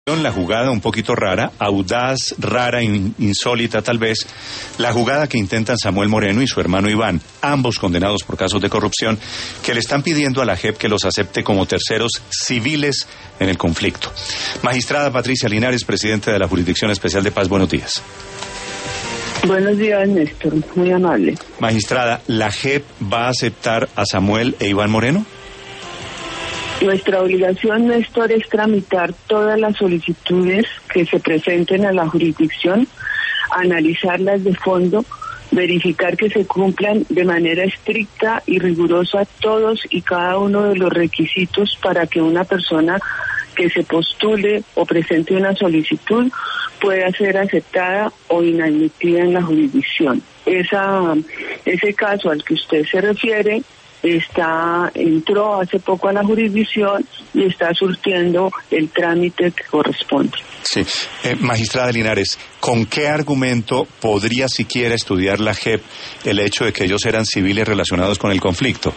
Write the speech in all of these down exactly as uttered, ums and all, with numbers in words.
La jugada un poquito rara, audaz, rara, in, insólita tal vez, la jugada que intentan Samuel Moreno y su hermano Iván, ambos condenados por casos de corrupción, que le están pidiendo a la J E P que los acepte como terceros civiles en el conflicto. Magistrada Patricia Linares, presidente de la Jurisdicción Especial de Paz, buenos días. Buenos días, Néstor, muy amable. Magistrada, ¿la J E P va a aceptar a Samuel e Iván Moreno? Nuestra obligación, Néstor, es tramitar todas las solicitudes que se presenten a la jurisdicción, analizarlas de fondo, verificar que se cumplan de manera estricta y rigurosa todos y cada uno de los requisitos para que una persona que se postule o presente una solicitud pueda ser aceptada o inadmitida en la jurisdicción. Esa, ese caso al que usted se refiere está entró hace poco a la jurisdicción y está surtiendo el trámite que corresponde. Sí, eh, magistrada Linares, ¿con qué argumento podría siquiera estudiar la J E P el hecho de que ellos eran civiles relacionados con el conflicto?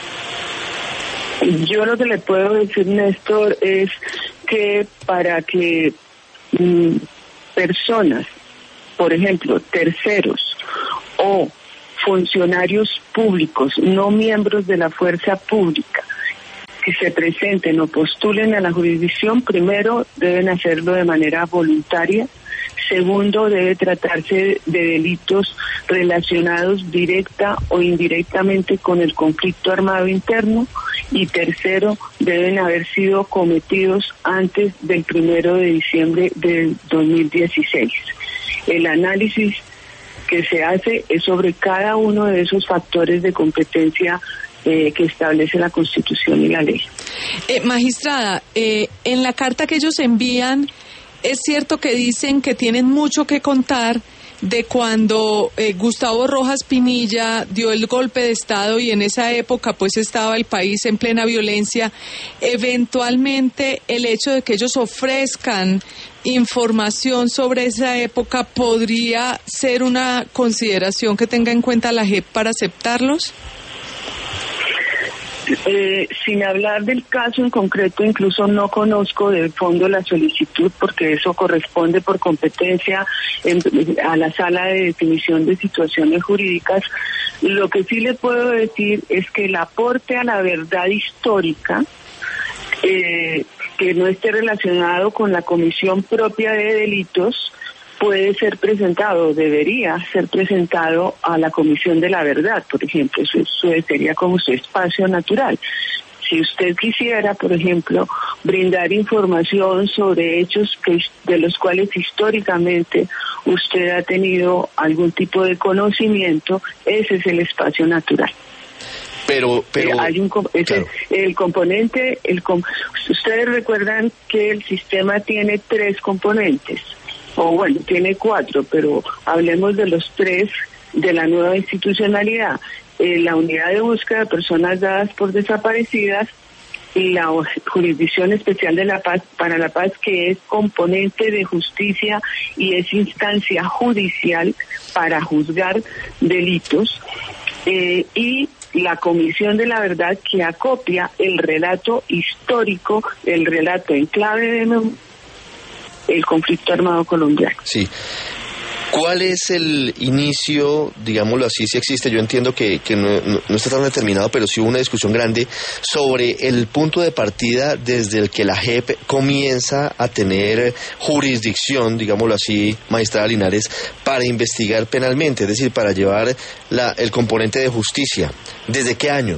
Yo lo que le puedo decir, Néstor, es que para que mm, personas, por ejemplo, terceros o funcionarios públicos, no miembros de la fuerza pública, que se presenten o postulen a la jurisdicción, primero deben hacerlo de manera voluntaria, segundo debe tratarse de delitos relacionados directa o indirectamente con el conflicto armado interno, y tercero deben haber sido cometidos antes del primero de diciembre del dos mil dieciséis. El análisis que se hace es sobre cada uno de esos factores de competencia eh, que establece la Constitución y la ley. Eh, magistrada, eh, en la carta que ellos envían, es cierto que dicen que tienen mucho que contar de cuando eh, Gustavo Rojas Pinilla dio el golpe de Estado y en esa época pues estaba el país en plena violencia. Eventualmente el hecho de que ellos ofrezcan información sobre esa época podría ser una consideración que tenga en cuenta la J E P para aceptarlos. Eh, sin hablar del caso en concreto, incluso no conozco de fondo la solicitud porque eso corresponde por competencia en, a la sala de definición de situaciones jurídicas. Lo que sí le puedo decir es que el aporte a la verdad histórica eh, que no esté relacionado con la comisión propia de delitos puede ser presentado, debería ser presentado a la Comisión de la Verdad, por ejemplo. Eso, eso sería como su espacio natural. Si usted quisiera, por ejemplo, brindar información sobre hechos que, de los cuales históricamente usted ha tenido algún tipo de conocimiento, ese es el espacio natural. Pero, pero hay un ese, claro. el componente, el ustedes recuerdan que el sistema tiene tres componentes. O bueno, tiene cuatro, pero hablemos de los tres de la nueva institucionalidad. Eh, la unidad de búsqueda de personas dadas por desaparecidas y la Jurisdicción Especial de la Paz para la Paz, que es componente de justicia y es instancia judicial para juzgar delitos, eh, y la Comisión de la Verdad, que acopia el relato histórico, el relato en clave de memoria, el conflicto armado colombiano. Sí. ¿Cuál es el inicio, digámoslo así, si existe? Yo entiendo que, que no, no, no está tan determinado, pero sí hubo una discusión grande sobre el punto de partida desde el que la J E P comienza a tener jurisdicción, digámoslo así, magistrada Linares, para investigar penalmente, es decir, para llevar la, el componente de justicia. ¿Desde qué año?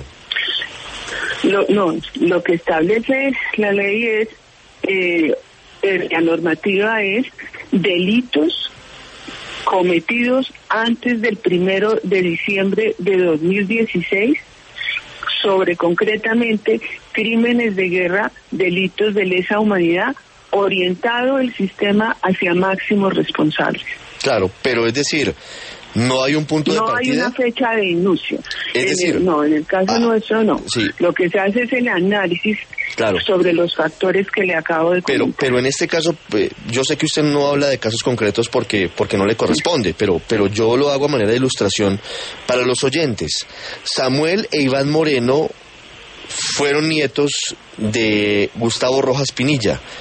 Lo, no, lo que establece la ley es... Eh, la normativa es delitos cometidos antes del primero de diciembre de dos mil dieciséis, sobre concretamente crímenes de guerra, delitos de lesa humanidad, orientado el sistema hacia máximos responsables. Claro, pero es decir, no hay un punto de no partida. No hay una fecha de inicio. Es en decir, el, no, en el caso ah, nuestro no. Sí. Lo que se hace es el análisis. Claro. Sobre los factores que le acabo de comentar. Pero, pero en este caso, eh, yo sé que usted no habla de casos concretos porque, porque no le corresponde, pero, pero yo lo hago a manera de ilustración para los oyentes. Samuel e Iván Moreno fueron nietos de Gustavo Rojas Pinilla.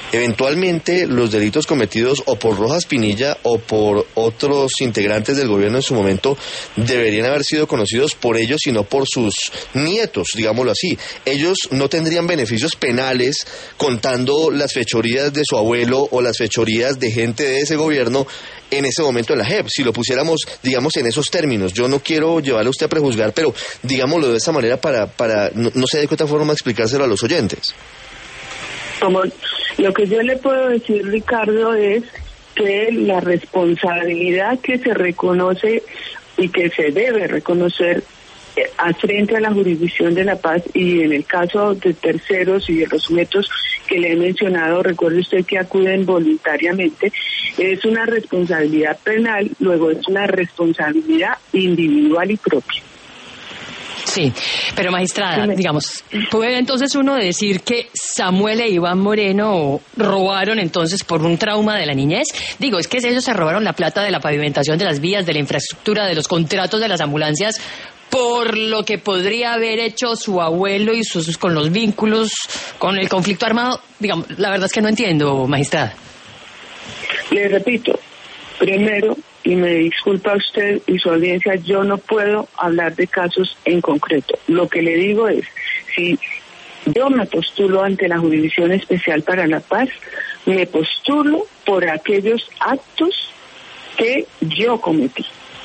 eventualmente los delitos cometidos o por Rojas Pinilla o por otros integrantes del gobierno en su momento deberían haber sido conocidos por ellos y no por sus nietos, digámoslo así. Ellos no tendrían beneficios penales contando las fechorías de su abuelo o las fechorías de gente de ese gobierno en ese momento en la J E P, si lo pusiéramos, digamos, en esos términos. Yo no quiero llevarle a usted a prejuzgar, pero digámoslo de esa manera para, para no, no sé de qué otra forma explicárselo a los oyentes. Como lo que yo le puedo decir, Ricardo, es que la responsabilidad que se reconoce y que se debe reconocer al frente a la jurisdicción de la paz, y en el caso de terceros y de los sujetos que le he mencionado, recuerde usted que acuden voluntariamente, es una responsabilidad penal, luego es una responsabilidad individual y propia. Sí, pero magistrada, digamos, ¿puede entonces uno decir que Samuel e Iván Moreno robaron entonces por un trauma de la niñez? Digo, es que ellos se robaron la plata de la pavimentación de las vías, de la infraestructura, de los contratos de las ambulancias, por lo que podría haber hecho su abuelo y sus con los vínculos con el conflicto armado. Digamos, la verdad es que no entiendo, magistrada. Le repito, primero, y me disculpa usted y su audiencia, yo no puedo hablar de casos en concreto. Lo que le digo es, si yo me postulo ante la Jurisdicción Especial para la Paz, me postulo por aquellos actos que yo cometí.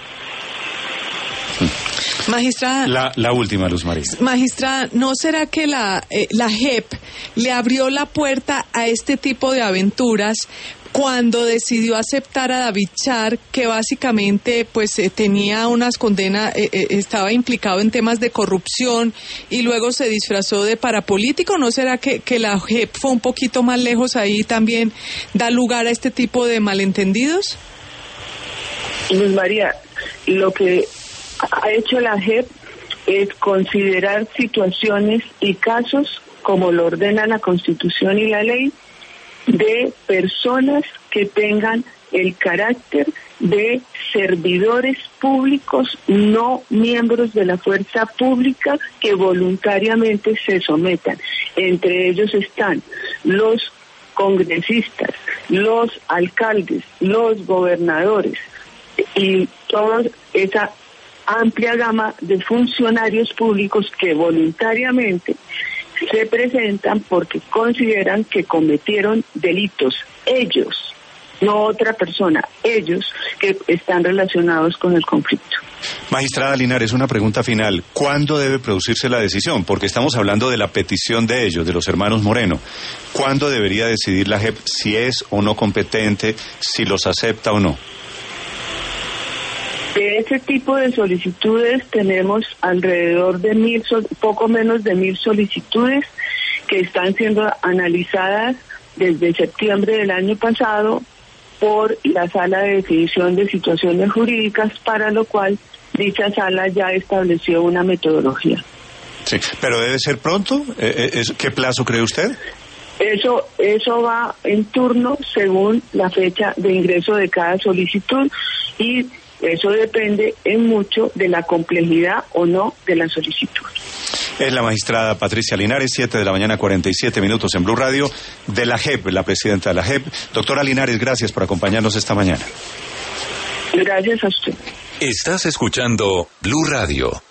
Magistrada. La, la última, Luz María. Magistrada, ¿no será que la, eh, la J E P le abrió la puerta a este tipo de aventuras cuando decidió aceptar a David Char, que básicamente pues eh, tenía unas condenas, eh, eh, estaba implicado en temas de corrupción y luego se disfrazó de parapolítico? ¿No será que, que la J E P fue un poquito más lejos ahí y también da lugar a este tipo de malentendidos? Luz María, lo que ha hecho la J E P es considerar situaciones y casos, como lo ordena la Constitución y la ley, de personas que tengan el carácter de servidores públicos, no miembros de la fuerza pública, que voluntariamente se sometan. Entre ellos están los congresistas, los alcaldes, los gobernadores y toda esa amplia gama de funcionarios públicos que voluntariamente se presentan porque consideran que cometieron delitos, ellos, no otra persona, ellos que están relacionados con el conflicto. Magistrada Linares, una pregunta final. ¿Cuándo debe producirse la decisión? Porque estamos hablando de la petición de ellos, de los hermanos Moreno. ¿Cuándo debería decidir la J E P si es o no competente, si los acepta o no? De ese tipo de solicitudes tenemos alrededor de mil, poco menos de mil solicitudes que están siendo analizadas desde septiembre del año pasado por la Sala de Definición de Situaciones Jurídicas, para lo cual dicha sala ya estableció una metodología. Sí, pero debe ser pronto. ¿Qué plazo cree usted? Eso, eso va en turno según la fecha de ingreso de cada solicitud, y eso depende en mucho de la complejidad o no de la solicitud. Es la magistrada Patricia Linares, siete de la mañana, cuarenta y siete minutos en Blue Radio, de la J E P, la presidenta de la J E P. Doctora Linares, gracias por acompañarnos esta mañana. Gracias a usted. Estás escuchando Blue Radio.